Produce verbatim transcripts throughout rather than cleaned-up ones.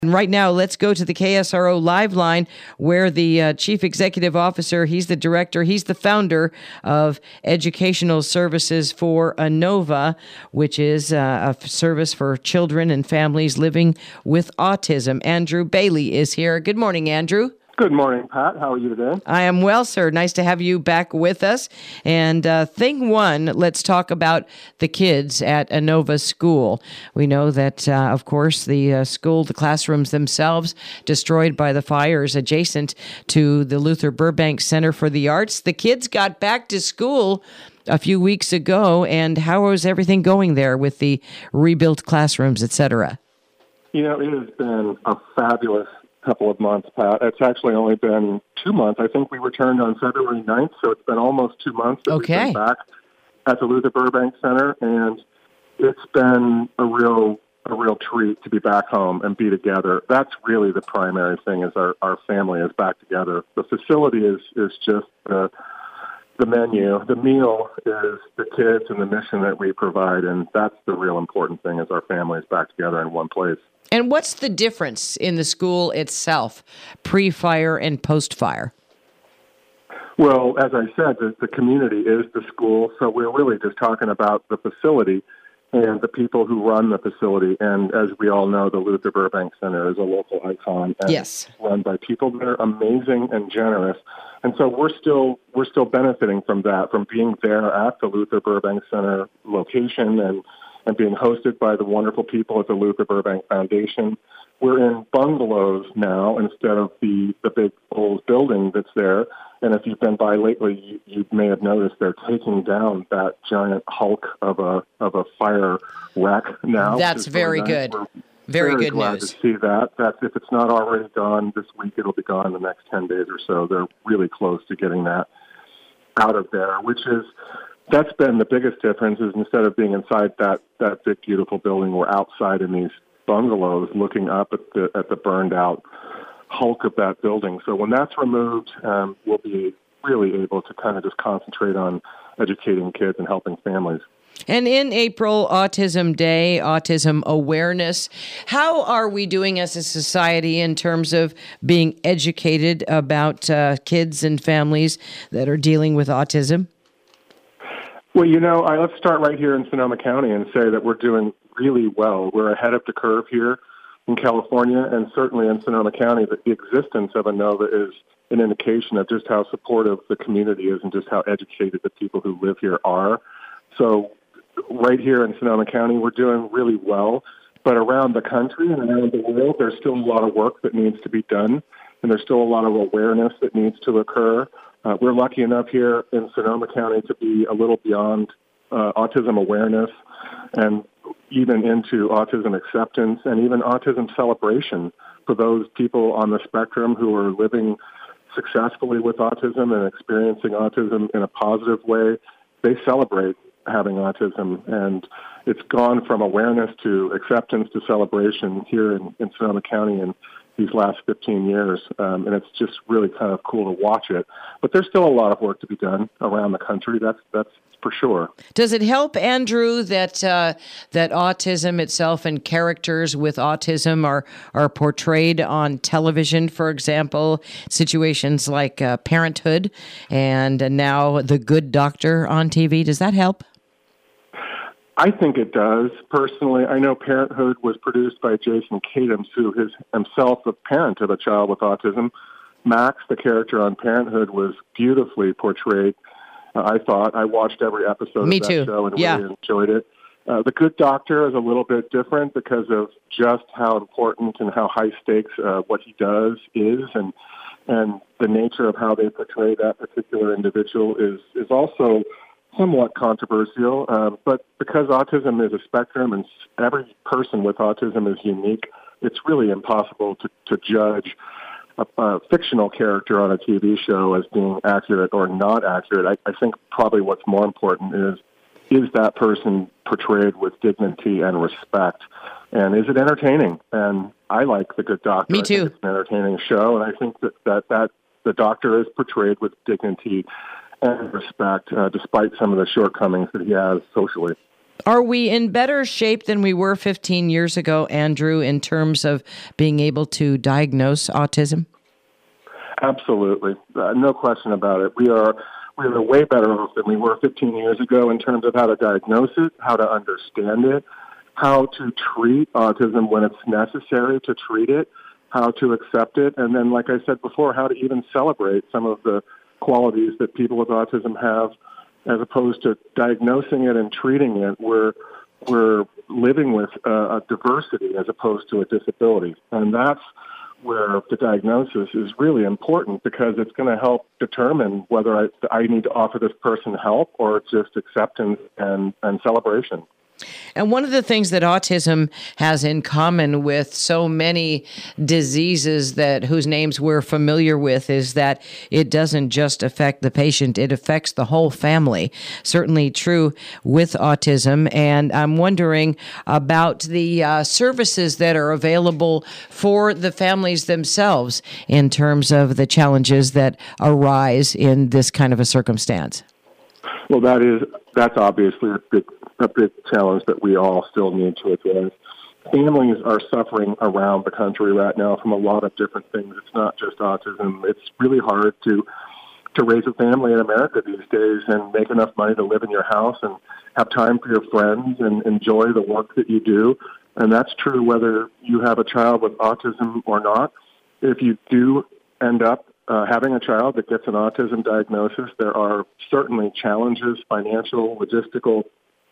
And right now, let's go to the K S R O Live line where the uh, Chief Executive Officer, he's the director, he's the founder of Educational Services for ANOVA, which is uh, a service for children and families living with autism. Andrew Bailey is here. Good morning, Andrew. Good morning, Pat. How are you today? I am well, sir. Nice to have you back with us. And uh, thing one, let's talk about the kids at ANOVA School. We know that, uh, of course, the uh, school, the classrooms themselves, destroyed by the fires adjacent to the Luther Burbank Center for the Arts. The kids got back to school a few weeks ago, and how is everything going there with the rebuilt classrooms, et cetera? You know, it has been a fabulous couple of months, Pat. It's actually only been two months. I think we returned on February ninth, so it's been almost two months that okay. we've been back at the Luther Burbank Center, and it's been a real a real treat to be back home and be together. That's really the primary thing, is our, our family is back together. The facility is, is just the, the menu. The meal is the kids and the mission that we provide, and that's the real important thing, is our family is back together in one place. And what's the difference in the school itself, pre-fire and post-fire? Well, as I said, the, the community is the school, so we're really just talking about the facility and the people who run the facility. And as we all know, the Luther Burbank Center is a local icon, and yes. run by people that are amazing and generous. And so we're still we're still benefiting from that, from being there at the Luther Burbank Center location and and being hosted by the wonderful people at the Luther Burbank Foundation. We're in bungalows now instead of the, the big old building that's there. And if you've been by lately, you, you may have noticed they're taking down that giant hulk of a of a fire wreck now. That's very nice. good. We're very, very good glad news. to see that. That's, if it's not already gone this week, it'll be gone in the next ten days or so. They're really close to getting that out of there, which is, that's been the biggest difference, is instead of being inside that, that big, beautiful building, we're outside in these bungalows looking up at the at the burned out hulk of that building. So when that's removed, um, we'll be really able to kind of just concentrate on educating kids and helping families. And in April, Autism Day, Autism Awareness, how are we doing as a society in terms of being educated about uh, kids and families that are dealing with autism? Well, you know, I, let's start right here in Sonoma County and say that we're doing really well. We're ahead of the curve here in California, and certainly in Sonoma County, that the existence of ANOVA is an indication of just how supportive the community is and just how educated the people who live here are. So right here in Sonoma County, we're doing really well. But around the country and around the world, there's still a lot of work that needs to be done, and there's still a lot of awareness that needs to occur. Uh, we're lucky enough here in Sonoma County to be a little beyond uh, autism awareness and even into autism acceptance and even autism celebration for those people on the spectrum who are living successfully with autism and experiencing autism in a positive way. They celebrate having autism, and it's gone from awareness to acceptance to celebration here in, in Sonoma County and these last fifteen years, um, and it's just really kind of cool to watch it. But there's still a lot of work to be done around the country, that's that's for sure. Does it help, Andrew, that uh, that autism itself and characters with autism are, are portrayed on television, for example, situations like uh, Parenthood and uh, now The Good Doctor on T V? Does that help? I think it does. Personally, I know Parenthood was produced by Jason Katims, who is himself a parent of a child with autism. Max, the character on Parenthood, was beautifully portrayed. Uh, I thought. I watched every episode Me of that too. show and yeah. really enjoyed it. Uh, the Good Doctor is a little bit different because of just how important and how high stakes uh, what he does is, and and the nature of how they portray that particular individual is is also somewhat controversial, um, but because autism is a spectrum and every person with autism is unique, it's really impossible to, to judge a, a fictional character on a T V show as being accurate or not accurate. I, I think probably what's more important is, is that person portrayed with dignity and respect? And is it entertaining? And I like The Good Doctor. Me too. I think it's an entertaining show, and I think that, that, that the doctor is portrayed with dignity and respect, uh, despite some of the shortcomings that he has socially. Are we in better shape than we were fifteen years ago, Andrew, in terms of being able to diagnose autism? Absolutely. Uh, no question about it. We are we are way better off than we were fifteen years ago in terms of how to diagnose it, how to understand it, how to treat autism when it's necessary to treat it, how to accept it, and then, like I said before, how to even celebrate some of the qualities that people with autism have, as opposed to diagnosing it and treating it. We're we're living with a, a diversity as opposed to a disability, and that's where the diagnosis is really important, because it's going to help determine whether I, I need to offer this person help or just acceptance and, and celebration. And one of the things that autism has in common with so many diseases that whose names we're familiar with is that it doesn't just affect the patient, it affects the whole family. Certainly true with autism. And I'm wondering about the uh, services that are available for the families themselves in terms of the challenges that arise in this kind of a circumstance. Well, that is that's obviously a big a big challenge that we all still need to address. Families are suffering around the country right now from a lot of different things. It's not just autism. It's really hard to to raise a family in America these days and make enough money to live in your house and have time for your friends and enjoy the work that you do. And that's true whether you have a child with autism or not. If you do end up Uh, having a child that gets an autism diagnosis, there are certainly challenges, financial, logistical,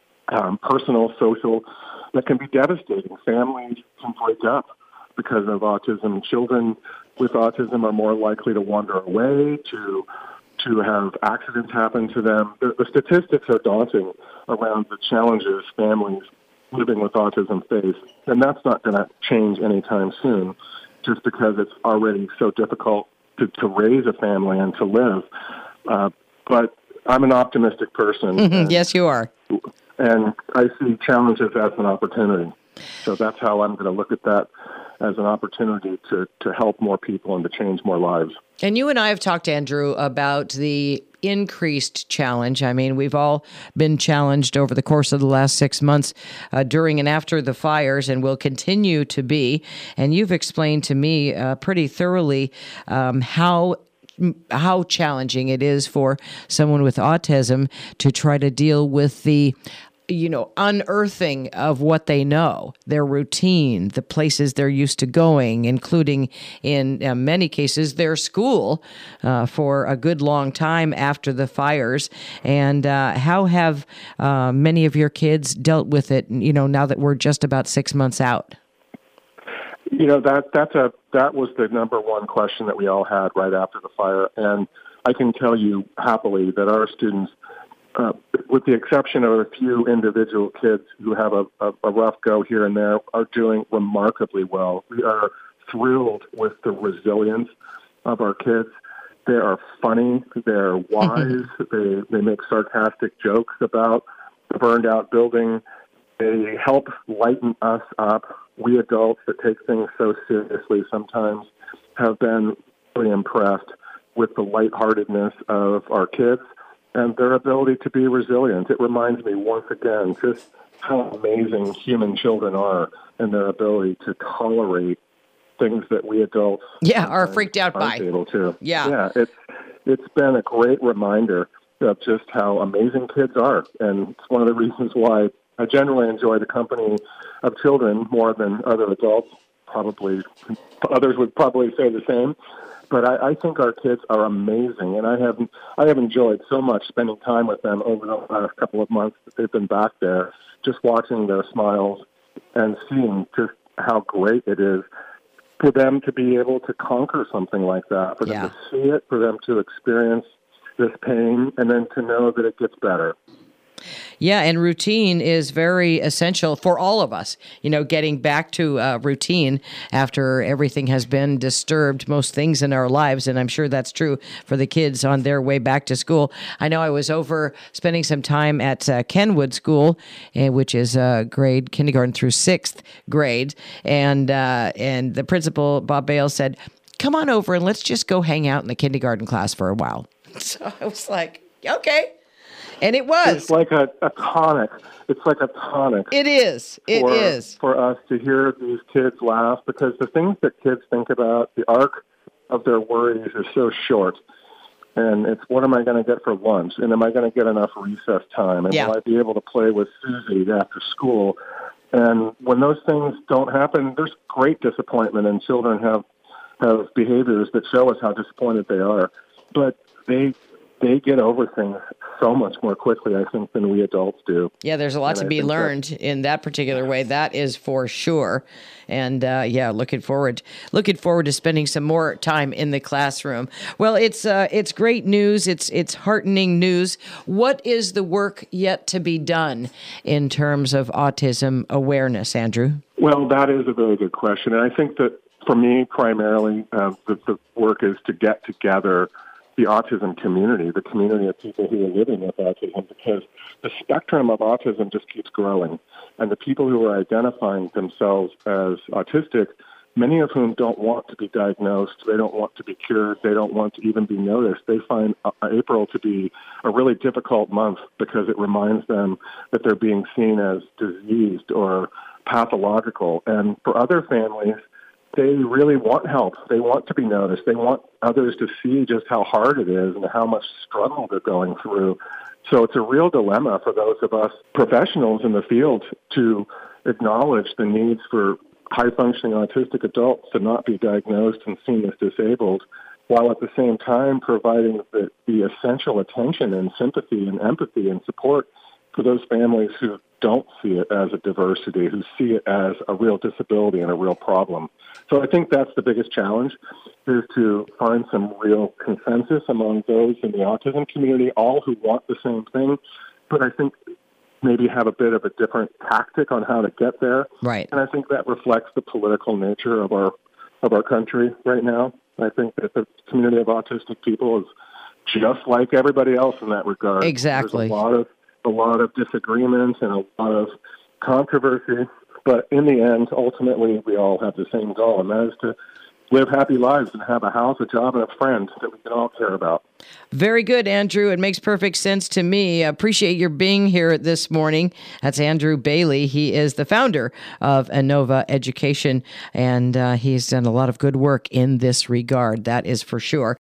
um, personal, social, that can be devastating. Families can break up because of autism. Children with autism are more likely to wander away, to to have accidents happen to them. The, the statistics are daunting around the challenges families living with autism face, and that's not going to change anytime soon, just because it's already so difficult To, to raise a family and to live. Uh, but I'm an optimistic person. Mm-hmm. And, yes, you are. And I see challenges as an opportunity. So that's how I'm going to look at that, as an opportunity to, to help more people and to change more lives. And you and I have talked, Andrew, about the increased challenge. I mean, we've all been challenged over the course of the last six months uh, during and after the fires, and will continue to be. And you've explained to me uh, pretty thoroughly um, how how challenging it is for someone with autism to try to deal with the you know, unearthing of what they know, their routine, the places they're used to going, including in uh, many cases their school uh, for a good long time after the fires. And uh, how have uh, many of your kids dealt with it, you know, now that we're just about six months out? You know, that that's a that was the number one question that we all had right after the fire. And I can tell you happily that our students, Uh, with the exception of a few individual kids who have a, a, a rough go here and there, are doing remarkably well. We are thrilled with the resilience of our kids. They are funny. They're wise. they they make sarcastic jokes about the burned out building. They help lighten us up. We adults that take things so seriously sometimes have been really impressed with the lightheartedness of our kids and their ability to be resilient. It reminds me once again just how amazing human children are and their ability to tolerate things that we adults yeah are freaked out by. Able to. Yeah, yeah. It's it's been a great reminder of just how amazing kids are, and it's one of the reasons why I generally enjoy the company of children more than other adults. Probably others would probably say the same. But I, I think our kids are amazing, and I have I have enjoyed so much spending time with them over the last couple of months that they've been back there, just watching their smiles and seeing just how great it is for them to be able to conquer something like that, for them yeah. to see it, for them to experience this pain, and then to know that it gets better. Yeah, and routine is very essential for all of us. You know, getting back to uh, routine after everything has been disturbed, most things in our lives, and I'm sure that's true for the kids on their way back to school. I know I was over spending some time at uh, Kenwood School, uh, which is uh, grade kindergarten through sixth grade, and uh, and the principal, Bob Bale, said, "Come on over and let's just go hang out in the kindergarten class for a while." So I was like, okay. And it was. It's like a, a tonic. It's like a tonic. It is. It for, is. For us to hear these kids laugh, because the things that kids think about, the arc of their worries is so short. And it's, what am I going to get for lunch? And am I going to get enough recess time? And yeah. will I be able to play with Susie after school? And when those things don't happen, there's great disappointment, and children have have behaviors that show us how disappointed they are. But they they get over things so much more quickly, I think, than we adults do. Yeah, there's a lot and to I be learned that, in that particular way. That is for sure. And uh, yeah, looking forward, looking forward to spending some more time in the classroom. Well, it's uh, it's great news. It's it's heartening news. What is the work yet to be done in terms of autism awareness, Andrew? Well, that is a very good question, and I think that for me, primarily, uh, the, the work is to get together the autism community, the community of people who are living with autism, because the spectrum of autism just keeps growing. And the people who are identifying themselves as autistic, many of whom don't want to be diagnosed, they don't want to be cured, they don't want to even be noticed. They find uh, April to be a really difficult month because it reminds them that they're being seen as diseased or pathological. And for other families, they really want help. They want to be noticed. They want others to see just how hard it is and how much struggle they're going through. So it's a real dilemma for those of us professionals in the field to acknowledge the needs for high-functioning autistic adults to not be diagnosed and seen as disabled, while at the same time providing the, the essential attention and sympathy and empathy and support for those families who don't see it as a diversity, who see it as a real disability and a real problem. So I think that's the biggest challenge, is to find some real consensus among those in the autism community, all who want the same thing, but I think maybe have a bit of a different tactic on how to get there. Right. And I think that reflects the political nature of our of our country right now. I think that the community of autistic people is just like everybody else in that regard. Exactly. There's a lot of a lot of disagreements and a lot of controversy, but in the end, ultimately, we all have the same goal, and that is to live happy lives and have a house, a job, and a friend that we can all care about. Very good, Andrew. It makes perfect sense to me. I appreciate your being here this morning. That's Andrew Bailey. He is the founder of Inova Education, and uh, he's done a lot of good work in this regard. That is for sure.